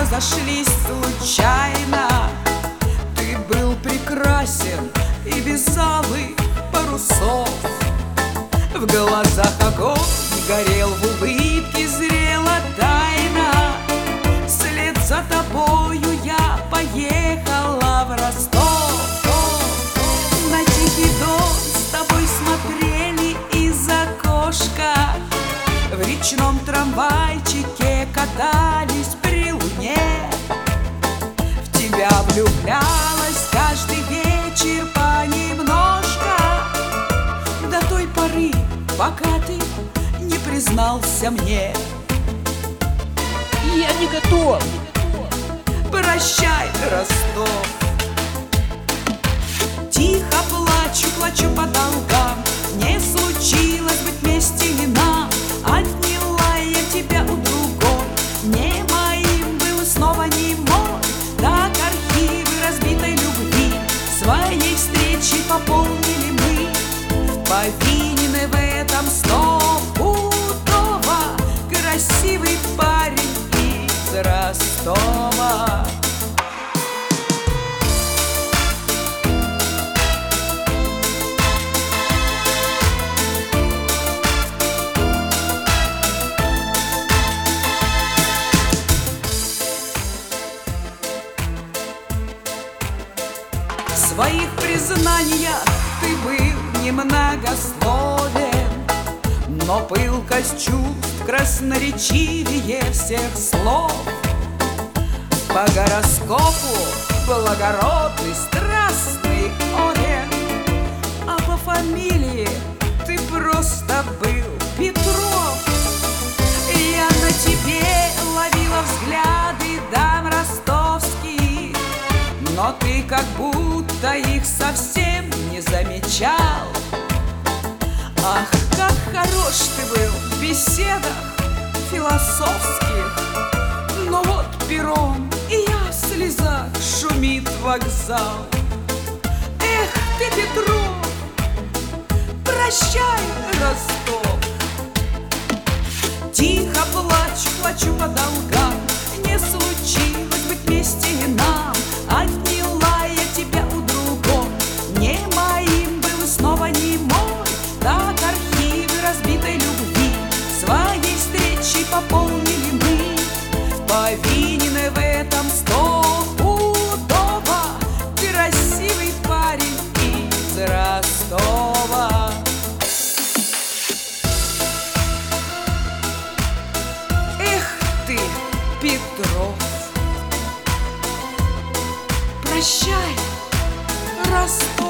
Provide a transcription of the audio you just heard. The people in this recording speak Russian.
разошлись случайно. Ты был прекрасен и без алых парусов. В глазах огонь горел, в улыбке зрела тайна. Вслед за тобою я поехала в Ростов. На тихий дом с тобой смотрели из окошка. В речном трамвайчике катались при луне. В тебя влюблялась каждый вечер понемножка, до той поры, пока ты не признался мне. Я не готов. Прощай, Ростов. Тихо плачу, плачу по долгам. Не случилось быть вместе не нам. Отняла я тебя у другой. Не моим был снова не мой. Так архивы разбитой любви своей встречи пополнили мы. Повинен в этом стопудово красивый парень из Ростова. В своих признаниях ты был немногословен, но пылкость чувств красноречивее всех слов. По гороскопу благородный, страстный Овен, а по фамилии ты просто был Петров. Я на тебе ловила взгляды дам ростовских, но ты как будто их совсем не замечал. Ах, как хорош ты был в беседах философских. Но вот перрон, и я в слезах, шумит вокзал. Эх ты, Петров, прощай, Ростов. Тихо плачу, плачу по долгам. Не случилось быть вместе и нам. Отняла я тебя у другого. Не моим был снова не мой. Так архивы разбитой любви своей встречи пополнили мы. Повинен в этом стопудово красивый парень из Ростова. Эх ты, Петров, прощай, Ростов.